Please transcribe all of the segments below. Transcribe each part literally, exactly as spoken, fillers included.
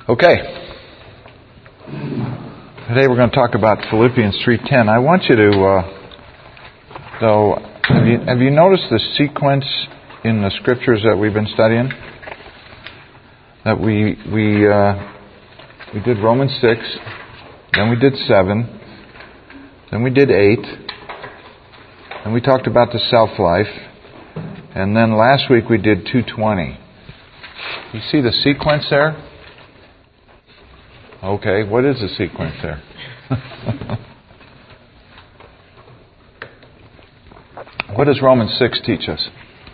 Okay. Today we're going to talk about Philippians three ten. I want you to, uh, though, have you, have you noticed the sequence in the scriptures that we've been studying? That we we uh, we did Romans six, then we did seven, then we did eight, and we talked about the self-life, and then last week we did two twenty. You see the sequence there? Okay, what is the sequence there? What does Romans six teach us?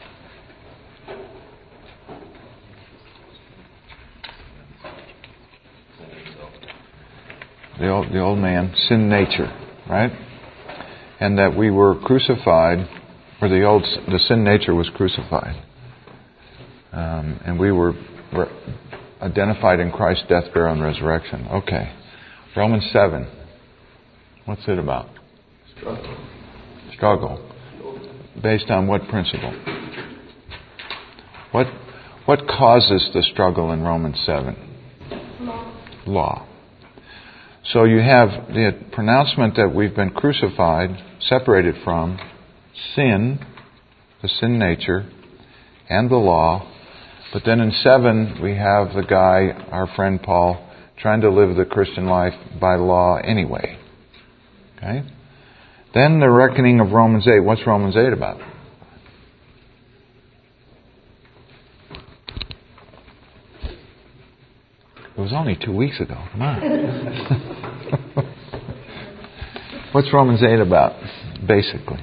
The old, the old man, sin nature, right? And that we were crucified, or the old, the sin nature was crucified, um, and we were. were identified in Christ's death, burial, and resurrection. Okay. Romans seven. What's it about? Struggle. Struggle. Based on what principle? What what causes the struggle in Romans seven? Law. Law. So you have the pronouncement that we've been crucified, separated from sin, the sin nature, and the law. But then in seven, we have the guy, our friend Paul, trying to live the Christian life by law anyway. Okay? Then the reckoning of Romans eight. What's Romans eight about? It was only two weeks ago. Come on. What's Romans eight about, basically?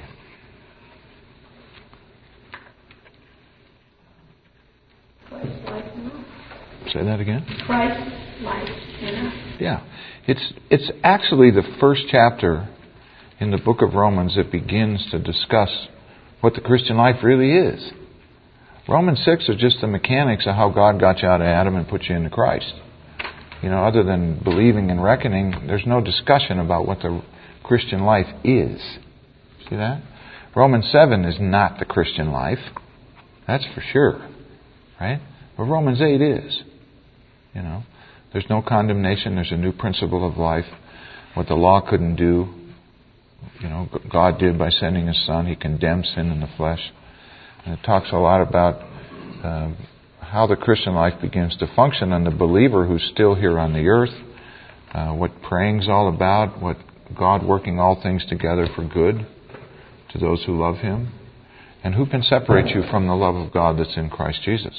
Say that again? Christ life, you know? Yeah. It's it's actually the first chapter in the book of Romans that begins to discuss what the Christian life really is. Romans six is just the mechanics of how God got you out of Adam and put you into Christ. You know, other than believing and reckoning, there's no discussion about what the Christian life is. See that? Romans seven is not the Christian life. That's for sure. Right? But Romans eight is. You know, there's no condemnation. There's a new principle of life. What the law couldn't do, you know, God did by sending His Son. He condemned sin in the flesh. And it talks a lot about uh, how the Christian life begins to function on the believer who's still here on the earth, uh, what praying's all about, what God working all things together for good to those who love Him, and who can separate you from the love of God that's in Christ Jesus.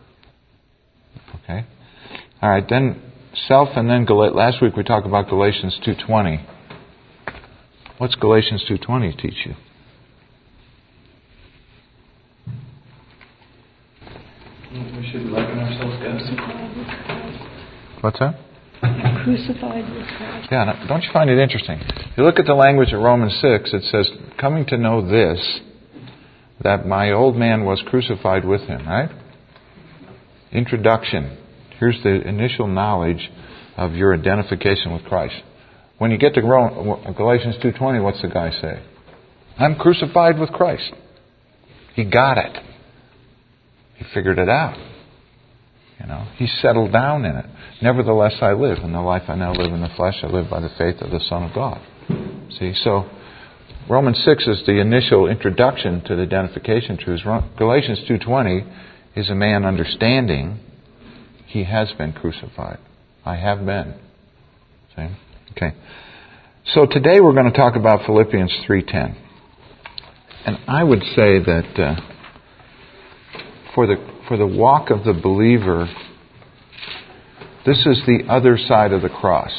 Okay? All right, then self, and then Gal- last week we talked about Galatians two twenty. What's Galatians two twenty teach you? We should liken ourselves to God. What's that? Crucified with Christ. Yeah, now, don't you find it interesting? If you look at the language of Romans six, it says, coming to know this, that my old man was crucified with Him, right? Introduction. Here's the initial knowledge of your identification with Christ. When you get to Galatians two twenty, what's the guy say? I'm crucified with Christ. He got it. He figured it out. You know, he settled down in it. Nevertheless, I live. In the life I now live in the flesh, I live by the faith of the Son of God. See, so Romans six is the initial introduction to the identification truths. Galatians two twenty is a man understanding he has been crucified. I have been. See? Okay. So today we're going to talk about Philippians three ten. And I would say that uh, for the for the walk of the believer, this is the other side of the cross.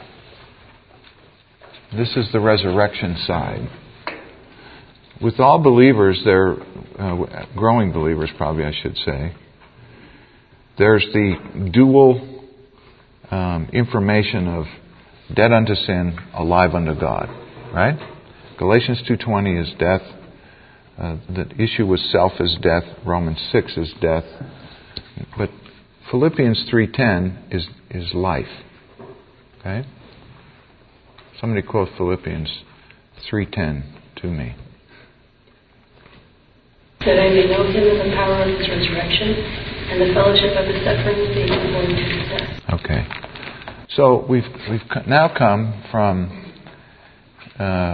This is the resurrection side. With all believers, they're uh, growing believers, probably I should say. There's the dual um, information of dead unto sin, alive unto God. Right? Galatians two twenty is death. Uh, the issue with self is death. Romans six is death. But Philippians three ten is is life. Okay? Somebody quote Philippians three ten to me. That I may know Him in the power of His resurrection and the fellowship of His sufferings, being conformed to His death. Okay. So we've we've now come from uh,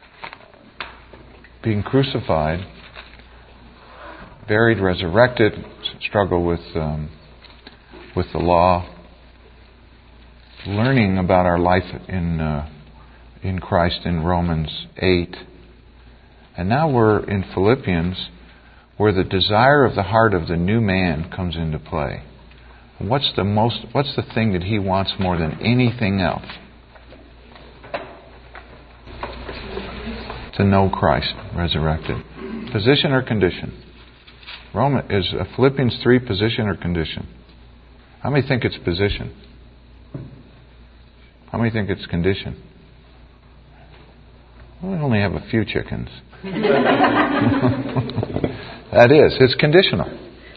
being crucified, buried, resurrected, struggle with um, with the law, learning about our life in uh, in Christ in Romans eight, and now we're in Philippians, where the desire of the heart of the new man comes into play. What's the most? What's the thing that he wants more than anything else? To know Christ resurrected. Position or condition? Roman is uh, Philippians three position or condition? How many think it's position? How many think it's condition? Well, we only have a few chickens. That is, it's conditional.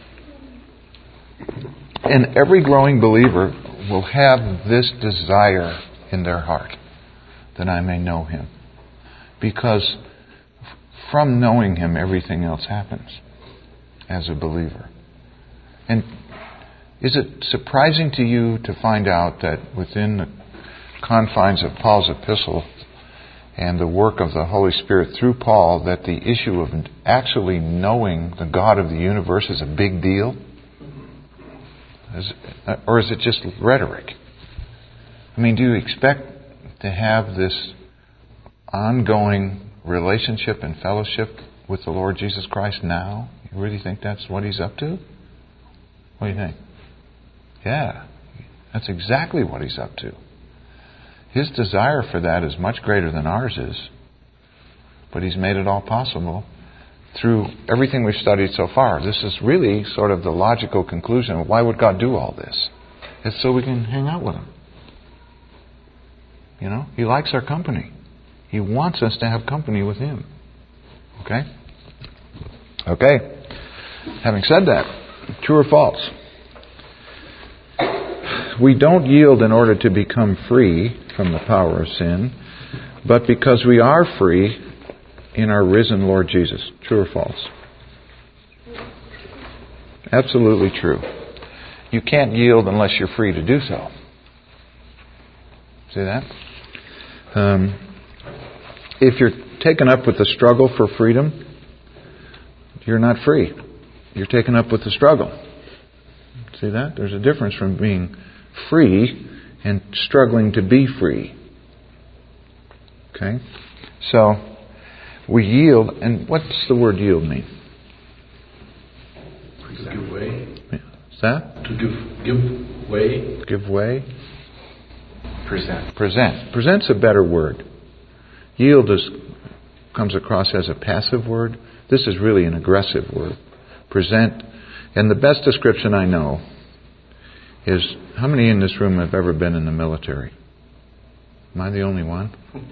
And every growing believer will have this desire in their heart, that I may know Him. Because from knowing Him, everything else happens as a believer. And is it surprising to you to find out that within the confines of Paul's epistle and the work of the Holy Spirit through Paul, that the issue of actually knowing the God of the universe is a big deal? Is, or is it just rhetoric? I mean, do you expect to have this ongoing relationship and fellowship with the Lord Jesus Christ now? You really think that's what He's up to? What do you think? Yeah, that's exactly what He's up to. His desire for that is much greater than ours is. But He's made it all possible through everything we've studied so far. This is really sort of the logical conclusion of why would God do all this? It's so we can hang out with Him. You know, He likes our company. He wants us to have company with Him. Okay? Okay. Having said that, true or false? We don't yield in order to become free from the power of sin, but because we are free in our risen Lord Jesus. True or false? Absolutely true. You can't yield unless you're free to do so. See that? Um, if you're taken up with the struggle for freedom, you're not free. You're taken up with the struggle. See that? There's a difference from being free and struggling to be free. Okay? So, we yield, and what's the word yield mean? To give way. Is that? To give give way. Give way. Present. Present. Present's a better word. Yield is, comes across as a passive word. This is really an aggressive word. Present. And the best description I know is, how many in this room have ever been in the military? Am I the only one?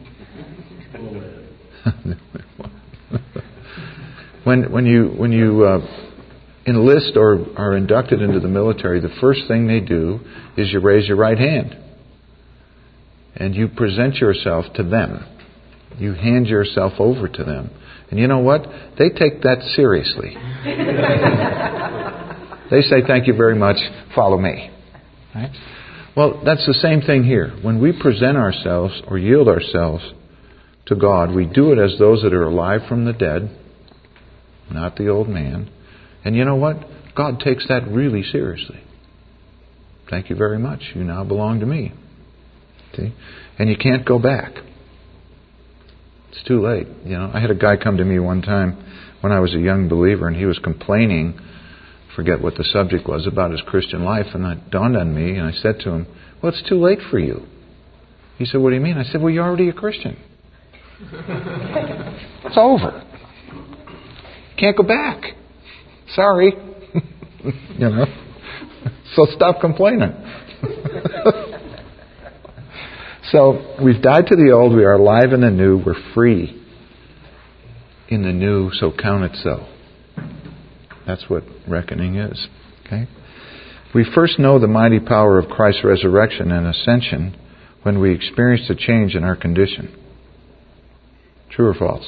when when you when you uh, enlist or are inducted into the military, the first thing they do is you raise your right hand and you present yourself to them. You hand yourself over to them, and you know what? They take that seriously. They say, "Thank you very much. Follow me." Right? Well, that's the same thing here. When we present ourselves or yield ourselves to God, we do it as those that are alive from the dead, not the old man. And you know what? God takes that really seriously. Thank you very much. You now belong to me. See? And you can't go back. It's too late. You know, I had a guy come to me one time when I was a young believer, and he was complaining, forget what the subject was, about his Christian life, and it dawned on me, and I said to him, "Well, it's too late for you." He said, "What do you mean?" I said, "Well, you're already a Christian. It's over. Can't go back. Sorry." You know? So stop complaining. So we've died to the old, we are alive in the new, we're free in the new, so count it so. That's what reckoning is. Okay? We first know the mighty power of Christ's resurrection and ascension when we experience a change in our condition. True or false?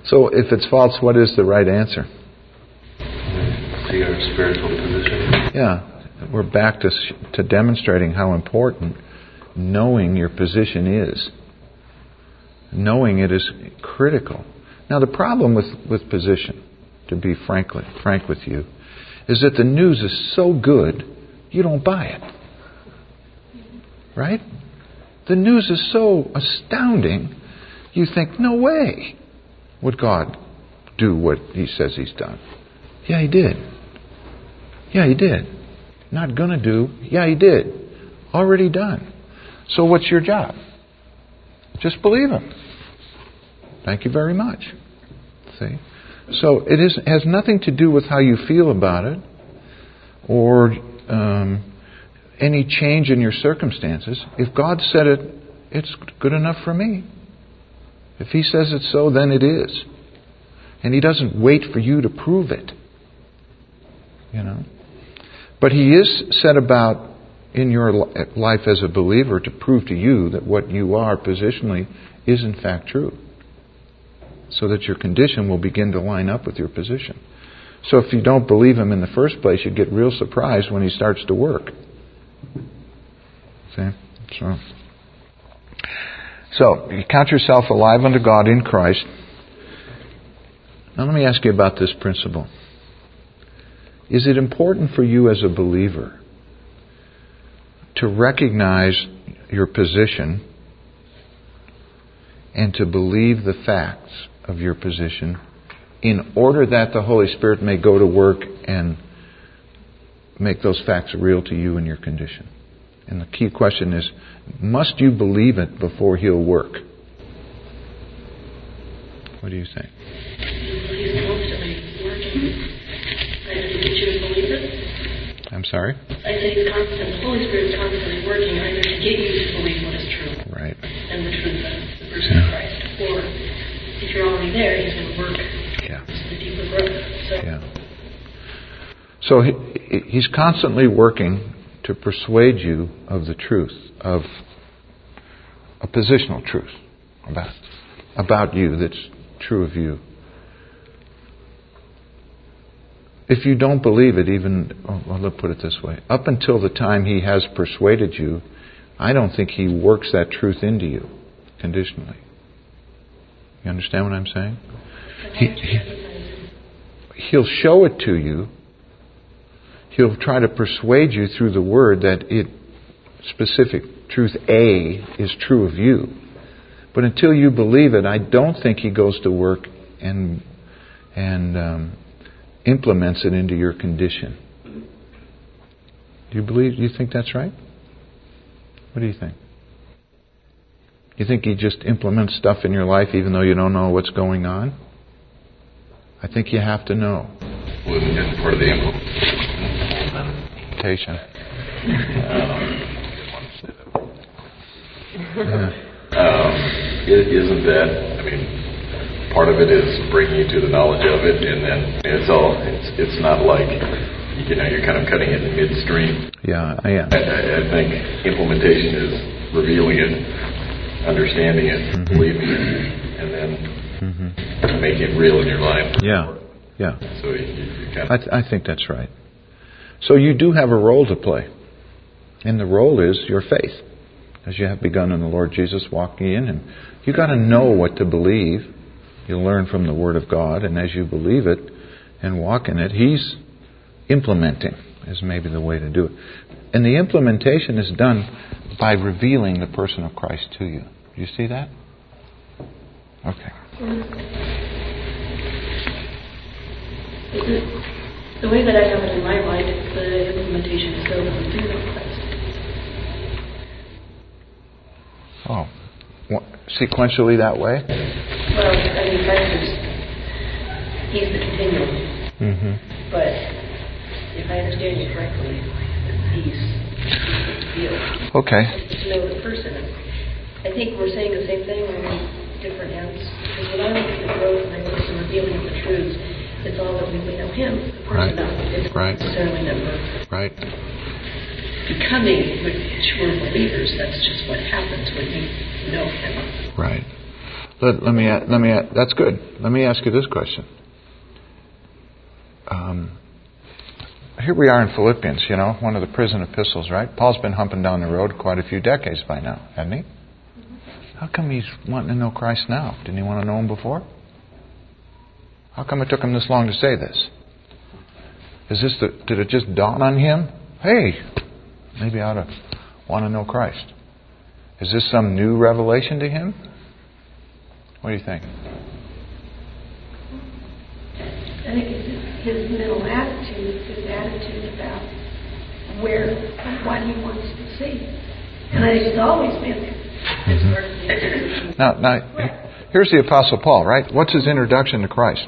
So if it's false, what is the right answer? See our spiritual position. Yeah. We're back to to demonstrating how important knowing your position is. Knowing it is critical. Now the problem with, with position, to be frankly frank with you, is that the news is so good you don't buy it. Right? The news is so astounding you think, no way would God do what He says He's done. Yeah, He did. Yeah, He did. Not gonna do. Yeah, He did. Already done. So what's your job? Just believe Him. Thank you very much. See? So it is, has nothing to do with how you feel about it or um, any change in your circumstances. If God said it, it's good enough for me. If He says it's so, then it is. And He doesn't wait for you to prove it. You know? But He is set about in your life as a believer to prove to you that what you are positionally is in fact true. So that your condition will begin to line up with your position. So if you don't believe Him in the first place, you get real surprised when He starts to work. See? So, so you count yourself alive unto God in Christ. Now let me ask you about this principle. Is it important for you as a believer to recognize your position and to believe the facts of your position in order that the Holy Spirit may go to work and make those facts real to you and your condition? And the key question is, must you believe it before He'll work? What do you think? I'm sorry? I say He's constant. The Holy Spirit is constantly working either to get you to believe what is true. Right. And the truth of the person of Christ. Or if you're already there, He's going to work Yeah. the deeper growth. So, Yeah. So he, He's constantly working to persuade you of the truth, of a positional truth about, about you that's true of you. If you don't believe it, even, well, let's put it this way, up until the time He has persuaded you, I don't think He works that truth into you conditionally. You understand what I'm saying? He, he, he'll show it to you. He'll try to persuade you through the Word that it, specific truth A, is true of you. But until you believe it, I don't think He goes to work and and um, implements it into your condition. Do you believe? Do you think that's right? What do you think? You think He just implements stuff in your life even though you don't know what's going on? I think you have to know. Well, isn't it part of the implementation? Yeah. Um, it, isn't that, I mean, part of it is bringing you to the knowledge of it, and then it's all, it's it's not like, you know, you're kind of cutting it in midstream. Yeah, yeah. I, I, I think implementation is revealing it, understanding it, mm-hmm. believing it, and then mm-hmm. making it real in your life. Yeah, yeah. So you, you kind of I, th- I think that's right. So you do have a role to play. And the role is your faith. As you have begun in the Lord Jesus, walking in Him. You've got to know what to believe. You'll learn from the Word of God. And as you believe it and walk in it, He's implementing, is maybe the way to do it. And the implementation is done by revealing the person of Christ to you. Do you see that? Okay. Is it, the way that I have it in my mind, the implementation is so through the Christ. Oh, what, sequentially that way? Well, I mean, Christ is, He's the continuum. Mm-hmm. But if I understand you correctly, He's the field. Okay. To know the person. I think we're saying the same thing on different ends. Because when I look at the growth and I look at the revealing of the truths, it's all that we know Him, the person Right. of it's Right. necessarily that we're Right. becoming mature believers. That's just what happens when you know Him. Right. Let, let me, let me, that's good. Let me ask you this question. Um, here we are in Philippians, you know, one of the prison epistles, right? Paul's been humping down the road quite a few decades by now, hasn't he? How come he's wanting to know Christ now? Didn't he want to know Him before? How come it took him this long to say this? Is this the, did it just dawn on him? Hey, maybe I ought to want to know Christ. Is this some new revelation to him? What do you think? I think it's his mental attitude, his attitude about where, what he wants to see. And I think it's always been there. Mm-hmm. Now, now, here's the Apostle Paul, right? What's his introduction to Christ?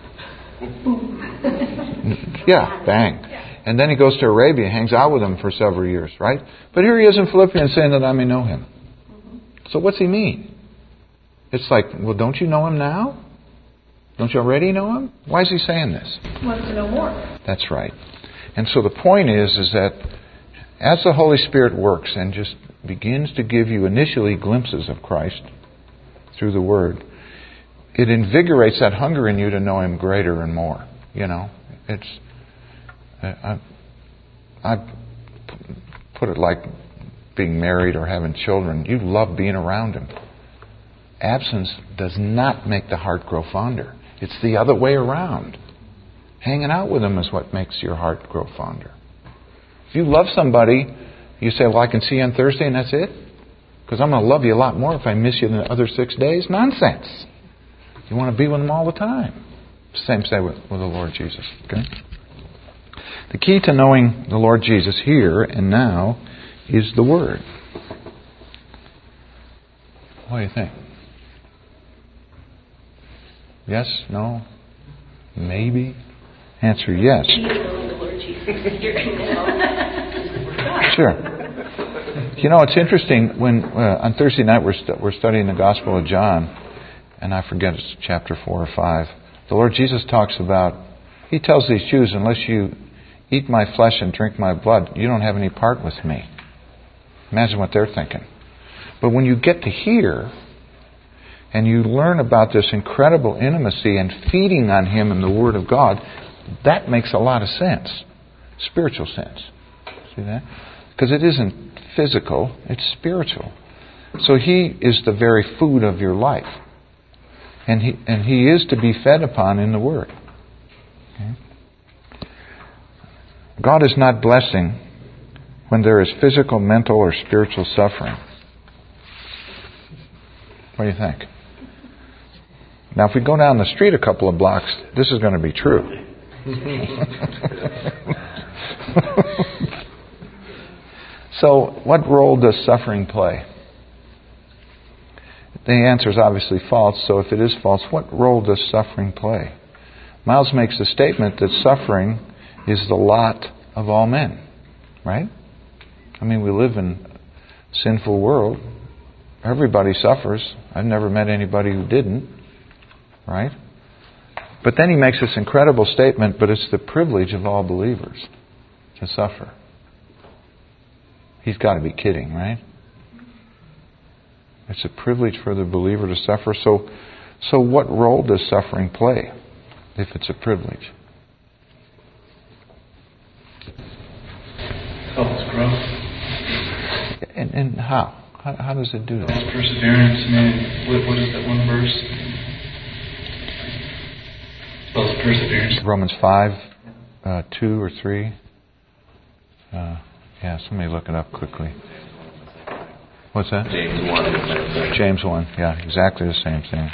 Yeah, bang. And then he goes to Arabia, hangs out with him for several years, right? But here he is in Philippians saying that I may know him. So what's he mean? It's like, well, don't you know him now? Don't you already know him? Why is he saying this? He wants to know more. That's right. And so the point is, is that as the Holy Spirit works and just begins to give you initially glimpses of Christ through the Word, it invigorates that hunger in you to know Him greater and more. You know, it's I, I put it like being married or having children. You love being around Him. Absence does not make the heart grow fonder. It's the other way around. Hanging out with Him is what makes your heart grow fonder. If you love somebody, you say, well, I can see you on Thursday and that's it? Because I'm going to love you a lot more if I miss you the other six days? Nonsense. You want to be with Him all the time. Same say with, with the Lord Jesus. Okay? The key to knowing the Lord Jesus here and now is the Word. What do you think? Yes? No? Maybe? Answer yes. Sure. You know, it's interesting when uh, on Thursday night we're st- we're studying the Gospel of John, and I forget it's chapter four or five. The Lord Jesus talks about, He tells these Jews, unless you eat my flesh and drink my blood, you don't have any part with me. Imagine what they're thinking. But when you get to hear and you learn about this incredible intimacy and feeding on Him in the Word of God, that makes a lot of sense. Spiritual sense. See that? Because it isn't physical, it's spiritual. So He is the very food of your life. And He and He is to be fed upon in the Word. Okay? God is not blessing when there is physical, mental, or spiritual suffering. What do you think? Now, if we go down the street a couple of blocks, this is going to be true. So, what role does suffering play? The answer is obviously false, so if it is false, what role does suffering play? Miles makes the statement that suffering is the lot of all men. Right? I mean, we live in a sinful world. Everybody suffers. I've never met anybody who didn't. Right? But then he makes this incredible statement, but it's the privilege of all believers to suffer. He's got to be kidding, right? It's a privilege for the believer to suffer. So, so what role does suffering play if it's a privilege? Helps growth. And, and how? how? How does it do that? Helps perseverance. I mean, what, what is that one verse? Helps perseverance. Romans five, uh, two or three. Uh, yeah, somebody look it up quickly. What's that? James one. James one. Yeah, exactly the same thing.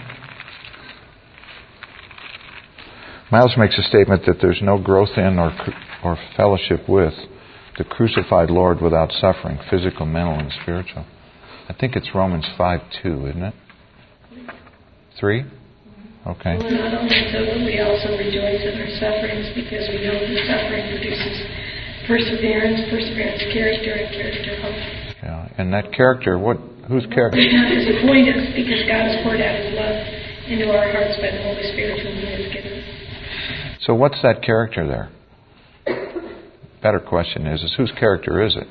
Miles makes a statement that there's no growth in or or fellowship with the crucified Lord without suffering, physical, mental, and spiritual. I think it's Romans five two, isn't it? Three? Okay. Well, not only so, but we also rejoice in our sufferings because we know that suffering produces perseverance, perseverance, character, and character, hope. Yeah, and that character, what? Whose character? Is appointed us because God has poured out His love into our hearts by the Holy Spirit whom He has given us. So what's that character there? Better question is, is whose character is it?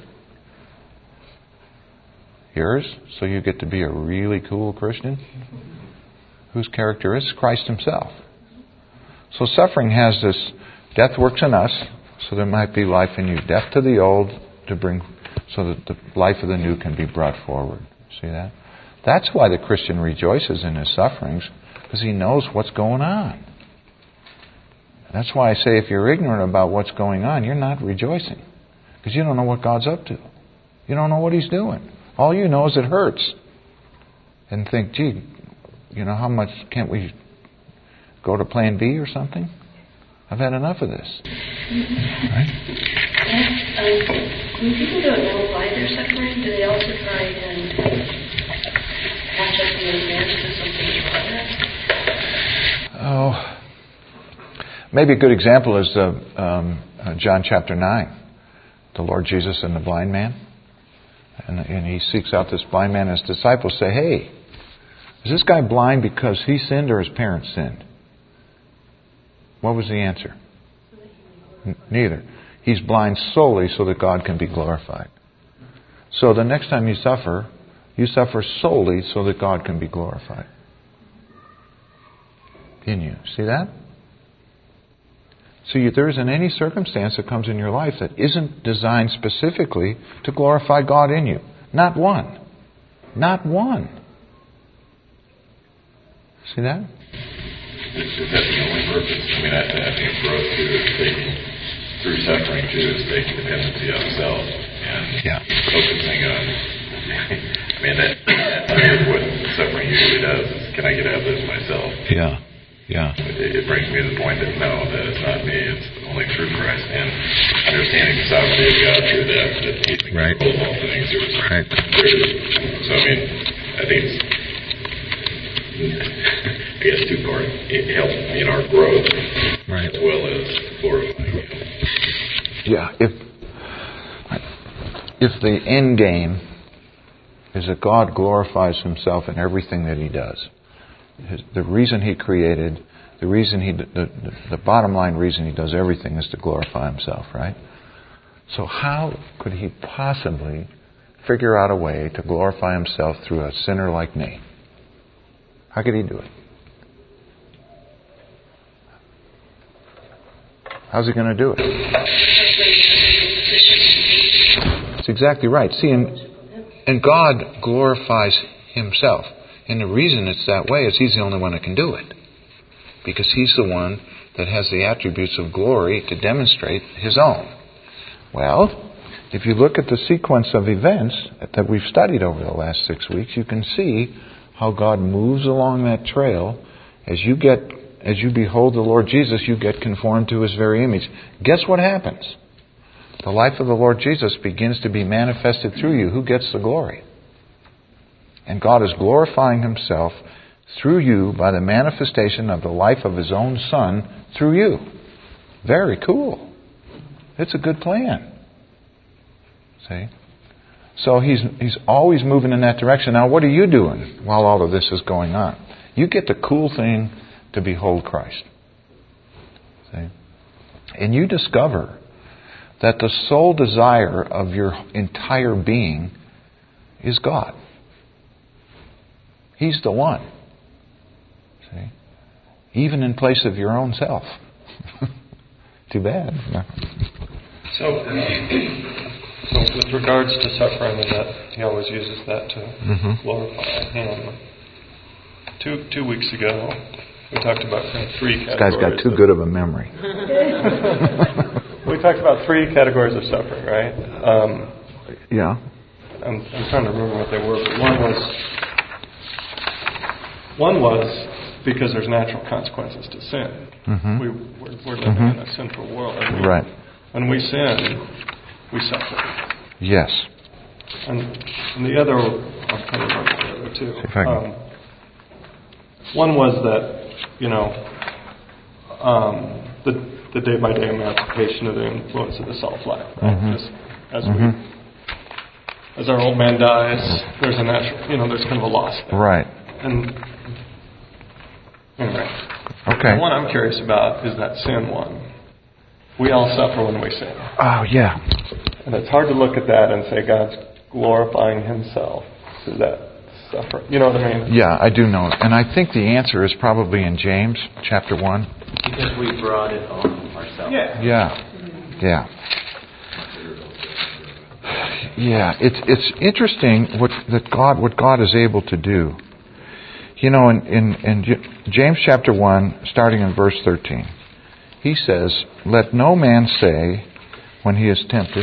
Yours? So you get to be a really cool Christian? whose character is Christ himself. So suffering has this, death works in us, so there might be life in you. Death to the old to bring, so that the life of the new can be brought forward. See that? That's why the Christian rejoices in his sufferings, because he knows what's going on. That's why I say if you're ignorant about what's going on, you're not rejoicing. Because you don't know what God's up to. You don't know what He's doing. All you know is it hurts. And think, gee, you know, how much, can't we go to plan B or something? I've had enough of this. Right? Um, when people don't know why they're suffering, do they also try and patch up the advance to something better? Oh, maybe a good example is uh, um, uh, John chapter nine. The Lord Jesus and the blind man. And, and he seeks out this blind man, and his disciples say, hey, is this guy blind because he sinned or his parents sinned? What was the answer? N- neither. He's blind solely so that God can be glorified. So the next time you suffer, you suffer solely so that God can be glorified. In you. See that? So you, there isn't any circumstance that comes in your life that isn't designed specifically to glorify God in you. Not one. Not one. See that? Is that the only purpose? I mean, I, I think growth too is taking, through suffering too, is taking dependency on self and yeah. focusing on, I mean, that, that's what suffering usually does, is can I get out of this myself? Yeah. Yeah. It, it brings me to the point that no, that it's not me, it's only through Christ. And understanding the sovereignty of God through that, that He can right. control all things. There's, right. there's, so, I mean, I think it's, I guess, two part. It helps in our growth right. as well as glorifying Him. Yeah. If, if the end game is that God glorifies Himself in everything that He does, His, the reason He created, the reason He, the, the, the bottom line reason He does everything is to glorify Himself, right? So how could He possibly figure out a way to glorify Himself through a sinner like me? How could He do it? How's He going to do it? That's exactly right. See, and, and God glorifies Himself. And the reason it's that way is He's the only one that can do it. Because He's the one that has the attributes of glory to demonstrate His own. Well, if you look at the sequence of events that we've studied over the last six weeks, you can see how God moves along that trail. As you get, as you behold the Lord Jesus, you get conformed to His very image. Guess what happens? The life of the Lord Jesus begins to be manifested through you. Who gets the glory? And God is glorifying Himself through you by the manifestation of the life of His own Son through you. Very cool. It's a good plan. See? So He's He's always moving in that direction. Now what are you doing while all of this is going on? You get the cool thing to behold Christ. See? And you discover that the sole desire of your entire being is God. He's the one. See? Even in place of your own self. Too bad. No. So, uh, so with regards to suffering, and that He always uses that to mm-hmm. glorify Him. Two two weeks ago, we talked about kind of three categories. This guy's got too of, good of a memory. We talked about three categories of suffering, right? Um, yeah. I'm, I'm trying to remember what they were, but one was one was because there's natural consequences to sin. Mm-hmm. We, we're, we're living mm-hmm. in a sinful world. And we, right. When we sin, we suffer. Yes. And, and the other, I'll kind of remember the other two. If I can. Um, one was that, you know, um, the the day-by-day emancipation of the influence of the self-life. Right? Mm-hmm. Just as mm-hmm. we, as our old man dies, there's a natural, you know, there's kind of a loss there. Right. And anyway, okay. The one I'm curious about is that sin one. We all suffer when we sin. Oh yeah. And it's hard to look at that and say God's glorifying Himself through that suffer? You know what I mean? Yeah, I do know. And I think the answer is probably in James chapter one. Because we brought it on ourselves. Yeah. Yeah. Yeah. Yeah, it's it's interesting what that God what God is able to do. You know, in, in, in James chapter one, starting in verse thirteen, he says, "Let no man say when he is tempted,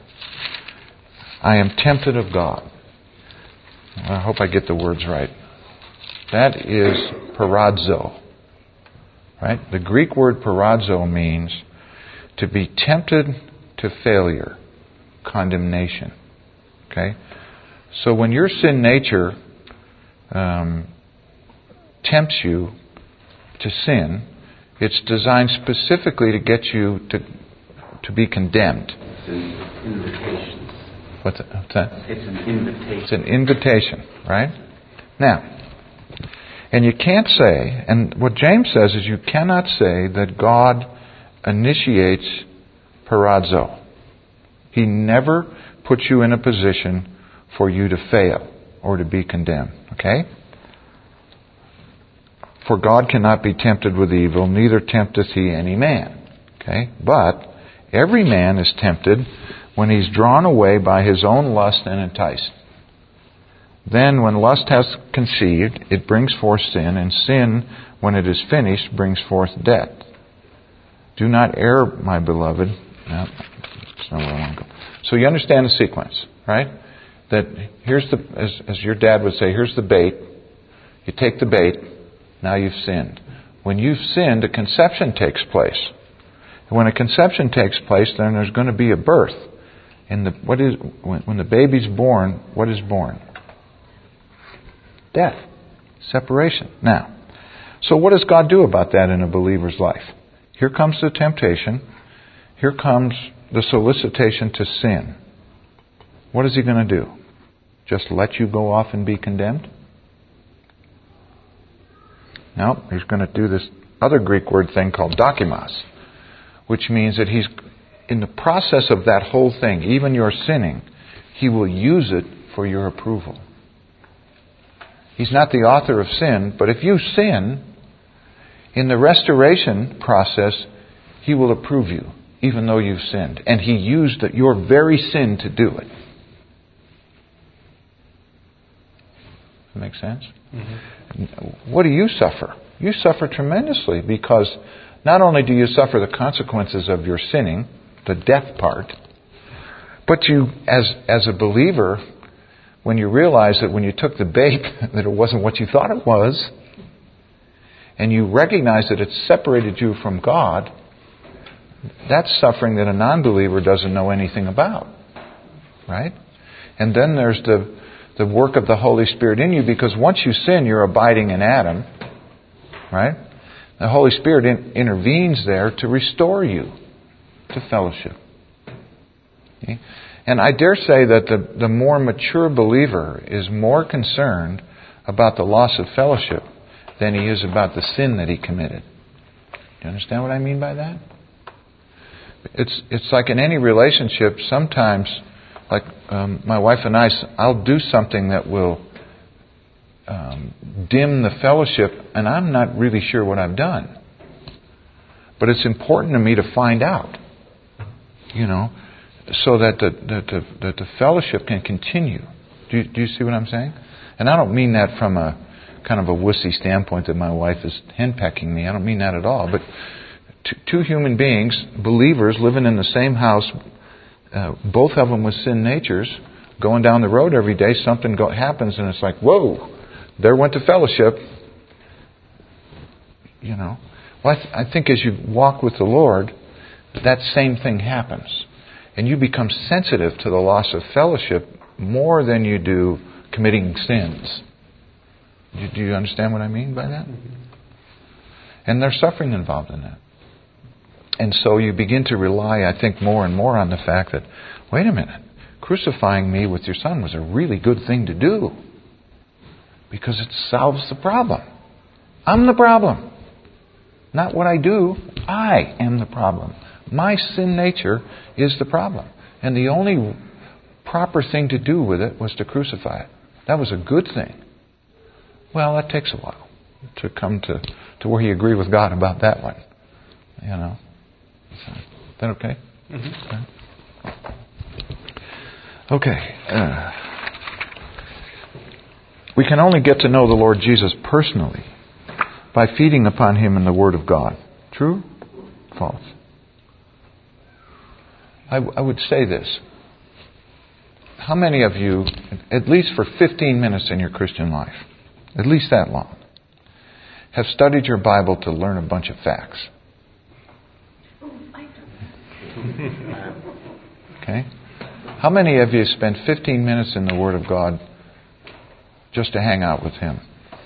I am tempted of God." I hope I get the words right. That is paradzo. Right? The Greek word paradzo means to be tempted to failure, condemnation. Okay? So when your sin nature um, tempts you to sin, it's designed specifically to get you to to be condemned. It's an invitation. What's that? What's that? It's an invitation. It's an invitation, right? Now, and you can't say, and what James says is you cannot say that God initiates paradzo. He never puts you in a position for you to fail or to be condemned. Okay? For God cannot be tempted with evil, neither tempteth he any man. Okay? But every man is tempted when he's drawn away by his own lust and enticed. Then when lust has conceived, it brings forth sin, and sin, when it is finished, brings forth death. Do not err, my beloved. No, that's not where I want to go. So you understand the sequence, right? That here's the, as, as your dad would say, here's the bait. You take the bait, now you've sinned. When you've sinned, a conception takes place. And when a conception takes place, then there's going to be a birth. And the, what is when, when the baby's born, what is born? Death. Separation. Now, so what does God do about that in a believer's life? Here comes the temptation. Here comes the solicitation to sin. What is he going to do? Just let you go off and be condemned? No, he's going to do this other Greek word thing called dokimos, which means that he's, in the process of that whole thing, even your sinning, he will use it for your approval. He's not the author of sin, but if you sin, in the restoration process, he will approve you, even though you've sinned. And he used your very sin to do it. Does that make sense? Mm-hmm. What do you suffer? You suffer tremendously because not only do you suffer the consequences of your sinning, the death part, but you, as as a believer, when you realize that when you took the bait, that it wasn't what you thought it was, and you recognize that it separated you from God, that's suffering that a non-believer doesn't know anything about. Right? And then there's the the work of the Holy Spirit in you, because once you sin, you're abiding in Adam. Right? The Holy Spirit in, intervenes there to restore you to fellowship. Okay? And I dare say that the, the more mature believer is more concerned about the loss of fellowship than he is about the sin that he committed. Do you understand what I mean by that? It's it's like in any relationship, sometimes, like um, my wife and I, I'll do something that will um, dim the fellowship, and I'm not really sure what I've done. But it's important to me to find out, you know, so that the, that the, that the fellowship can continue. Do you, do you see what I'm saying? And I don't mean that from a kind of a wussy standpoint that my wife is henpecking me. I don't mean that at all. But t- two human beings, believers, living in the same house, uh, both of them with sin natures, going down the road every day, something go- happens and it's like, whoa, there went the fellowship. You know. Well, I, th- I think as you walk with the Lord, that same thing happens. And you become sensitive to the loss of fellowship more than you do committing sins. Do, do you understand what I mean by that? And there's suffering involved in that. And so you begin to rely, I think, more and more on the fact that, wait a minute, crucifying me with your son was a really good thing to do. Because it solves the problem. I'm the problem. Not what I do. I am the problem. My sin nature is the problem. And the only proper thing to do with it was to crucify it. That was a good thing. Well, that takes a while to come to, to where you agree with God about that one. You know. So, is that okay? Mm-hmm. Okay. Okay. Uh, we can only get to know the Lord Jesus personally by feeding upon Him in the Word of God. True? False? I, I would say this. How many of you, at least for fifteen minutes in your Christian life, at least that long, have studied your Bible to learn a bunch of facts? Okay? How many of you spend fifteen minutes in the Word of God just to hang out with Him?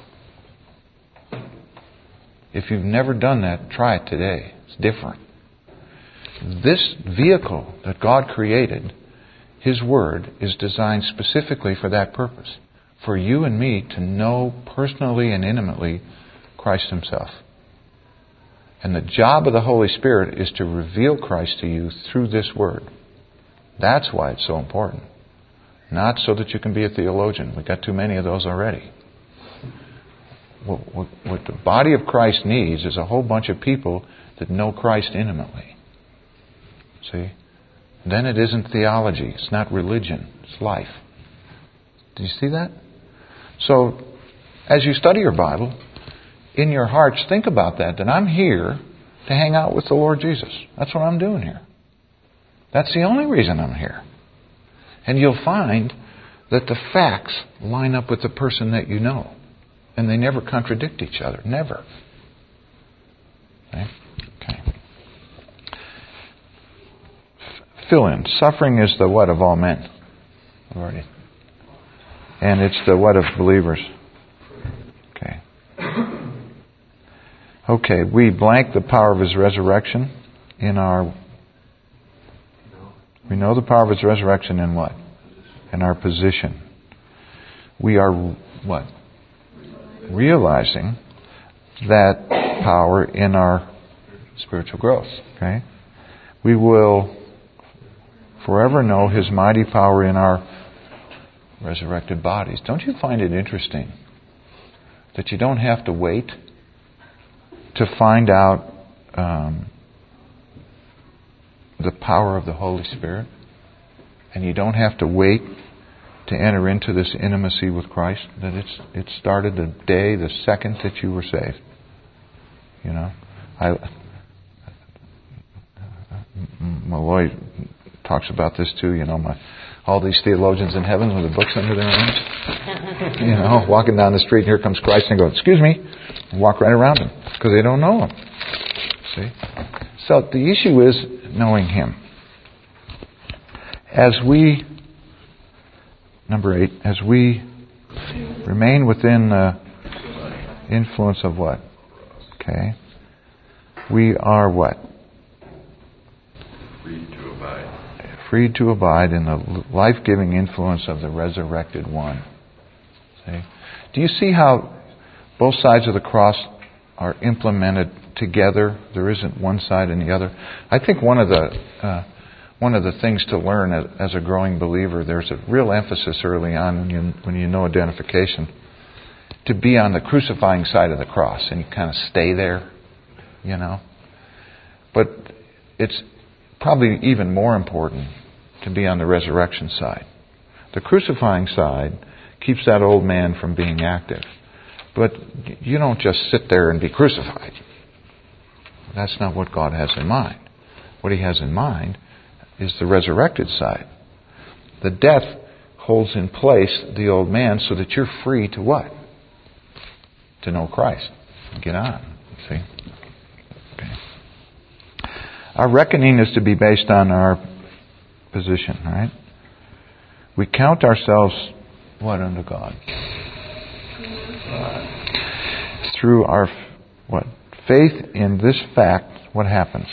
If you've never done that, try it today. It's different. This vehicle that God created, His Word, is designed specifically for that purpose. For you and me to know personally and intimately Christ Himself. And the job of the Holy Spirit is to reveal Christ to you through this Word. That's why it's so important. Not so that you can be a theologian. We've got too many of those already. What, what, what the body of Christ needs is a whole bunch of people that know Christ intimately. See? Then it isn't theology. It's not religion. It's life. Do you see that? So, as you study your Bible, in your hearts, think about that. That I'm here to hang out with the Lord Jesus. That's what I'm doing here. That's the only reason I'm here. And you'll find that the facts line up with the person that you know. And they never contradict each other. Never. Okay? Okay. Fill in. Suffering is the what of all men? Already. And it's the what of believers? Okay. Okay, we blank the power of His resurrection in our... We know the power of His resurrection in what? In our position. We are what? Realizing that power in our spiritual growth. Okay? We will forever know His mighty power in our resurrected bodies. Don't you find it interesting that you don't have to wait to find out um, the power of the Holy Spirit? And you don't have to wait to enter into this intimacy with Christ? That it's it started the day, the second that you were saved. You know? I Malloy talks about this too, you know, my all these theologians in heaven with the books under their arms. You know, walking down the street and here comes Christ and go, excuse me, and walk right around Him because they don't know Him. See? So the issue is knowing Him. As we, number eight, as we remain within the influence of what? Okay. We are what? Free to abide. Freed to abide in the life-giving influence of the resurrected one. See? Do you see how both sides of the cross are implemented together? There isn't one side and the other. I think one of the uh, one of the things to learn as, as a growing believer, there's a real emphasis early on when you when you know identification to be on the crucifying side of the cross and you kind of stay there, you know. But it's probably even more important to be on the resurrection side. The crucifying side keeps that old man from being active. But you don't just sit there and be crucified. That's not what God has in mind. What He has in mind is the resurrected side. The death holds in place the old man so that you're free to what? To know Christ. Get on. See? Okay. Our reckoning is to be based on our position, right? We count ourselves what unto God? Through our what? Faith in this fact, what happens?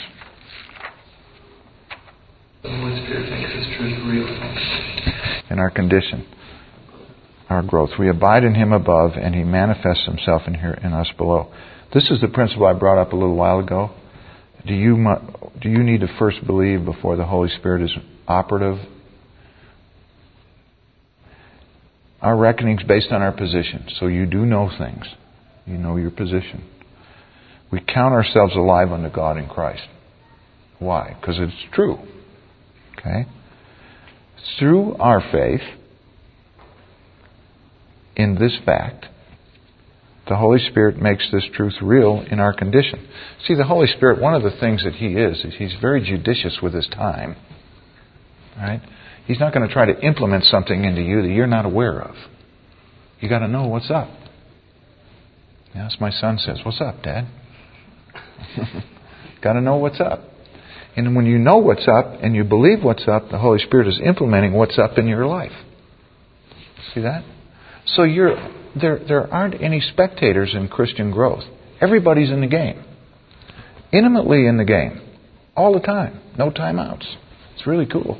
The Holy Spirit makes His truth real. In our condition, our growth. We abide in Him above and He manifests Himself in here in us below. This is the principle I brought up a little while ago. Do you do you need to first believe before the Holy Spirit is operative? Our reckoning's based on our position. So you do know things. You know your position. We count ourselves alive unto God in Christ. Why? Because it's true. Okay? Through our faith in this fact, the Holy Spirit makes this truth real in our condition. See, the Holy Spirit, one of the things that He is, is He's very judicious with His time. Right? He's not going to try to implement something into you that you're not aware of. You got to know what's up. Yes, my son says, "What's up, Dad?" Got to know what's up. And when you know what's up and you believe what's up, the Holy Spirit is implementing what's up in your life. See that? So you're there. There aren't any spectators in Christian growth. Everybody's in the game, intimately in the game, all the time. No timeouts. It's really cool.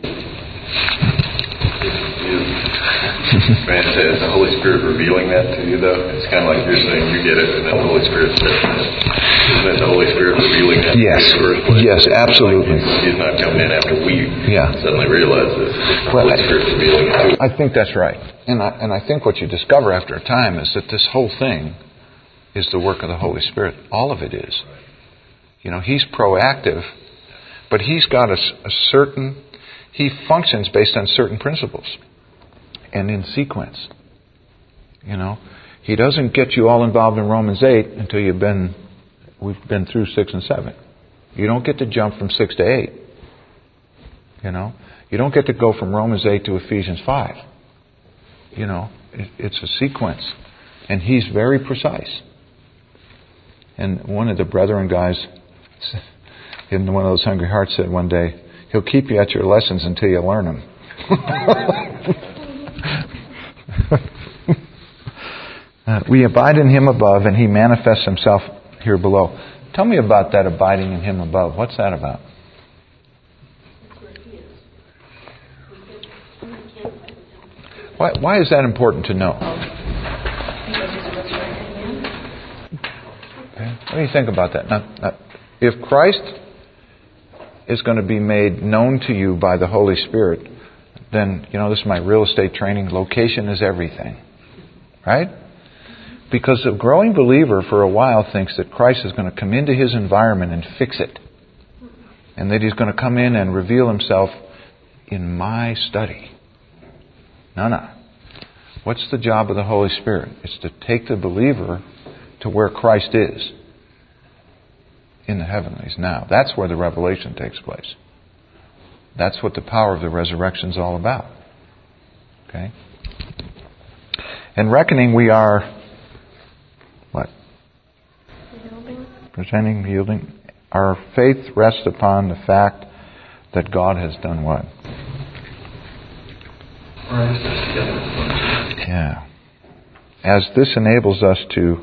Man, is the Holy Spirit revealing that to you, though? It's kind of like you're saying you get it, and then the Holy Spirit says it. Isn't that the Holy Spirit revealing that? Yes. To you first place? Yes, absolutely. Like he's, he's not coming in after we yeah. suddenly realize this. The well, Holy Spirit's revealing it to us. I think that's right. And I, and I think what you discover after a time is that this whole thing is the work of the Holy Spirit. All of it is. You know, He's proactive, but He's got a, a certain... He functions based on certain principles and in sequence. You know, He doesn't get you all involved in Romans eight until you've been, we've been through six and seven. You don't get to jump from six to eight. You know, you don't get to go from Romans eight to Ephesians five. You know, it, it's a sequence, and He's very precise. And one of the brethren guys in one of those Hungry Hearts said one day, He'll keep you at your lessons until you learn them. uh, we abide in Him above, and He manifests Himself here below. Tell me about that abiding in Him above. What's that about? Why, why is that important to know? Okay. What do you think about that? Now, now, if Christ is going to be made known to you by the Holy Spirit, then, you know, this is my real estate training, location is everything. Right? Because a growing believer for a while thinks that Christ is going to come into his environment and fix it. And that He's going to come in and reveal Himself in my study. No, no. What's the job of the Holy Spirit? It's to take the believer to where Christ is. In the heavenlies now. That's where the revelation takes place. That's what the power of the resurrection is all about. Okay? In reckoning we are what? Yielding. Presenting, yielding. Our faith rests upon the fact that God has done what? Yeah. As this enables us to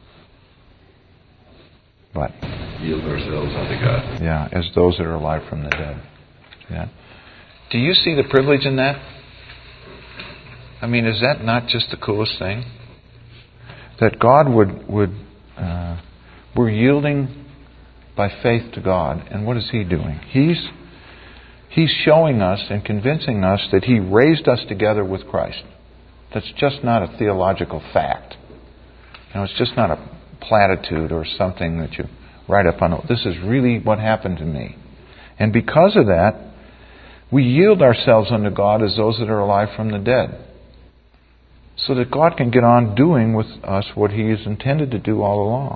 what? Yield ourselves unto God. Yeah, as those that are alive from the dead. Yeah. Do you see the privilege in that? I mean, is that not just the coolest thing? That God would would uh, we're yielding by faith to God, and what is He doing? He's He's showing us and convincing us that He raised us together with Christ. That's just not a theological fact. You know, it's just not a platitude or something that you write up on. This is really what happened to me. And because of that, we yield ourselves unto God as those that are alive from the dead. So that God can get on doing with us what He has intended to do all along.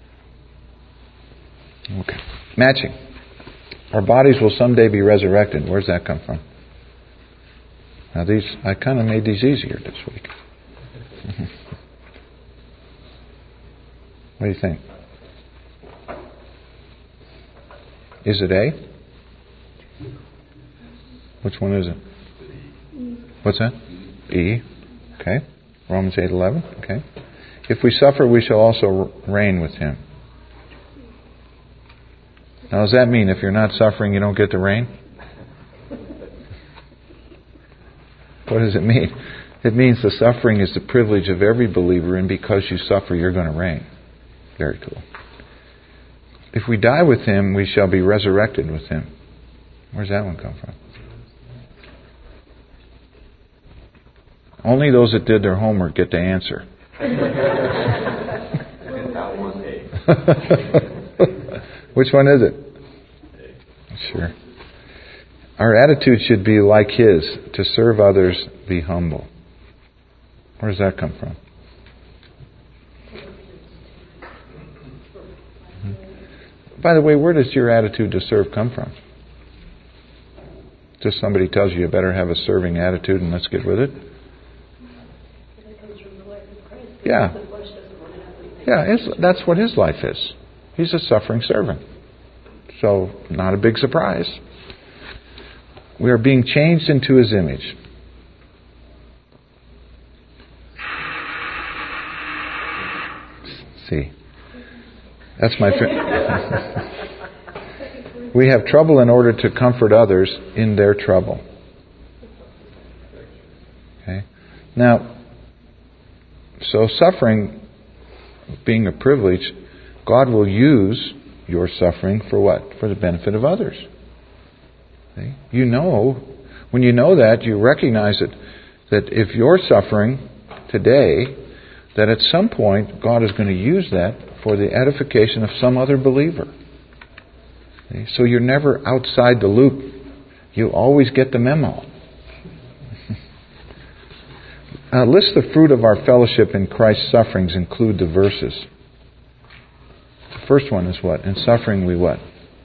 Okay. Matching. Our bodies will someday be resurrected. Where's that come from? Now these, I kind of made these easier this week. What do you think? Is it A? Which one is it? What's that? E. Okay. Romans eight eleven. Okay. If we suffer, we shall also reign with Him. Now, does that mean if you're not suffering, you don't get to reign? What does it mean? It means the suffering is the privilege of every believer, and because you suffer, you're going to reign. Very cool. If we die with Him, we shall be resurrected with Him. Where's that one come from? Only those that did their homework get to answer. That one A. Which one is it? Sure. Our attitude should be like His, to serve others, be humble. Where does that come from? By the way, where does your attitude to serve come from? Just somebody tells you you better have a serving attitude and let's get with it? Yeah. Yeah, it's, that's what His life is. He's a suffering servant. So, not a big surprise. We are being changed into His image. See. That's my... Fa- we have trouble in order to comfort others in their trouble. Okay? Now, so suffering being a privilege, God will use your suffering for what? For the benefit of others. Okay? You know, when you know that, you recognize it, that if you're suffering today, that at some point God is going to use that for the edification of some other believer. Okay? So you're never outside the loop. You always get the memo. Uh, list the fruit of our fellowship in Christ's sufferings include the verses. The first one is what? In suffering we what?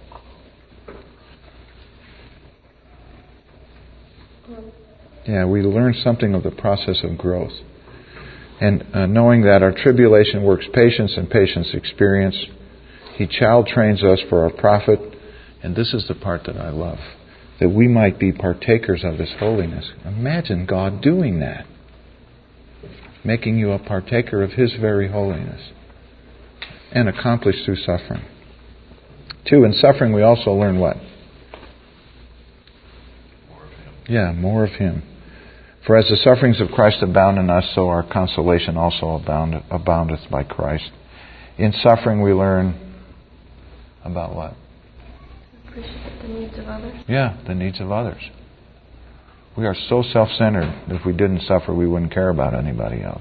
Yeah, we learn something of the process of growth. And uh, knowing that our tribulation works patience and patience experience. He child trains us for our profit. And this is the part that I love. That we might be partakers of His holiness. Imagine God doing that. Making you a partaker of His very holiness. And accomplished through suffering. Two, in suffering we also learn what? More of Him. Yeah, more of Him. For as the sufferings of Christ abound in us, so our consolation also abound, aboundeth by Christ. In suffering we learn about what? Appreciate the needs of others. Yeah, the needs of others. We are so self-centered that if we didn't suffer, we wouldn't care about anybody else.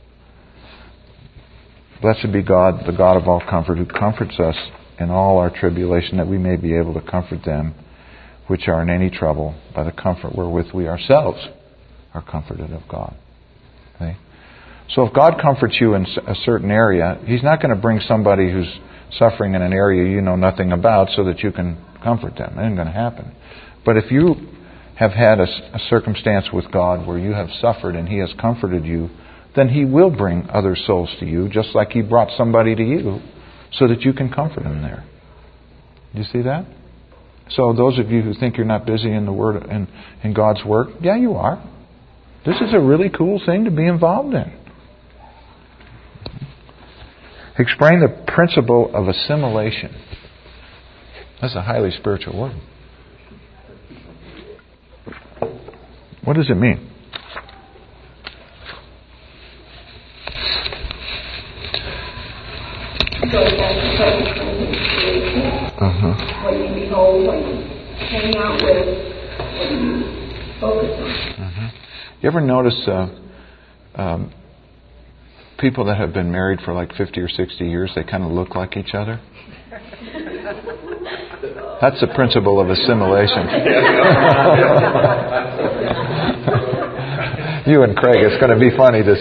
Blessed be God, the God of all comfort, who comforts us in all our tribulation, that we may be able to comfort them which are in any trouble by the comfort wherewith we ourselves are comforted of God. Okay? So if God comforts you in a certain area, He's not going to bring somebody who's suffering in an area you know nothing about so that you can comfort them. It ain't going to happen. But if you have had a, a circumstance with God where you have suffered and He has comforted you, then He will bring other souls to you, just like He brought somebody to you, so that you can comfort them there. Do you see that? So those of you who think you're not busy in the Word in, in God's work, yeah, you are. This is a really cool thing to be involved in. Explain the principle of assimilation. That's a highly spiritual word. What does it mean? Uh-huh. What you behold, what you hang out with, what you focus on. Uh-huh. You ever notice uh, um, people that have been married for like fifty or sixty years, they kind of look like each other? That's the principle of assimilation. You and Craig, it's going to be funny to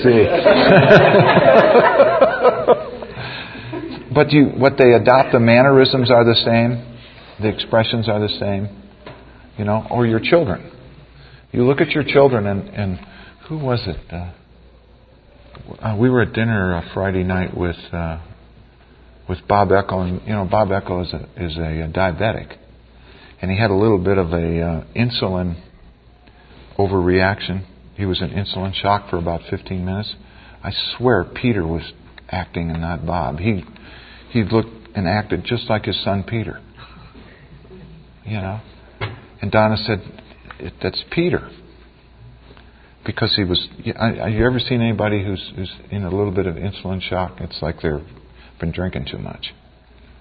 see. But you, what they adopt, the mannerisms are the same. The expressions are the same. You know, or your children. You look at your children and, and who was it? Uh, uh, we were at dinner uh, Friday night with uh, with Bob Eckel, and you know Bob Eckel is a is a, a diabetic, and he had a little bit of a uh, insulin overreaction. He was in insulin shock for about fifteen minutes. I swear Peter was acting and not Bob. He he looked and acted just like his son Peter. You know, and Donna said, "That's Peter," because he was. Have you ever seen anybody who's who's in a little bit of insulin shock? It's like they've been drinking too much.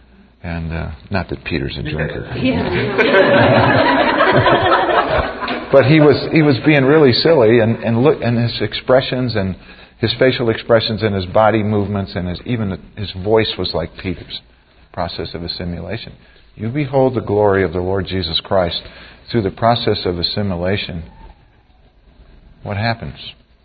And uh, not that Peter's a drinker. but he was he was being really silly, and and look, and his expressions and his facial expressions and his body movements and his even his voice was like Peter's. Process of assimilation. You behold the glory of the Lord Jesus Christ through the process of assimilation. What happens?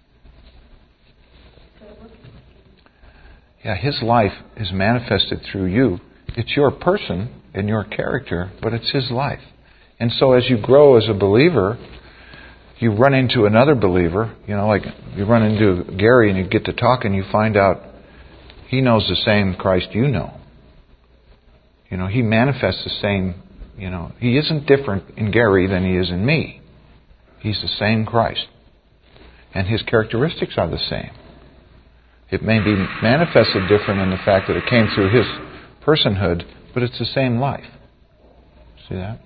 Yeah, His life is manifested through you. It's your person and your character, but it's His life. And so as you grow as a believer, you run into another believer. You know, like you run into Gary and you get to talk and you find out he knows the same Christ you know. You know, he manifests the same, you know, he isn't different in Gary than he is in me. He's the same Christ. And his characteristics are the same. It may be manifested different in the fact that it came through his personhood, but it's the same life. See that?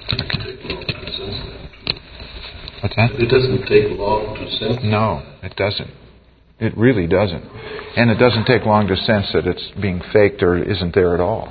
What's that? It doesn't take long to sense. No, it doesn't. It really doesn't. And it doesn't take long to sense that it's being faked or isn't there at all.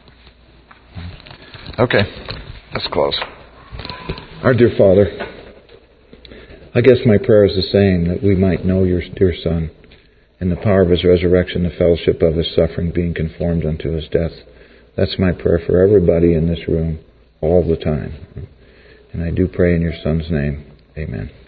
Okay, let's close. Our dear Father, I guess my prayer is the same, that we might know your dear Son in the power of His resurrection, the fellowship of His suffering, being conformed unto His death. That's my prayer for everybody in this room all the time. And I do pray in your Son's name. Amen.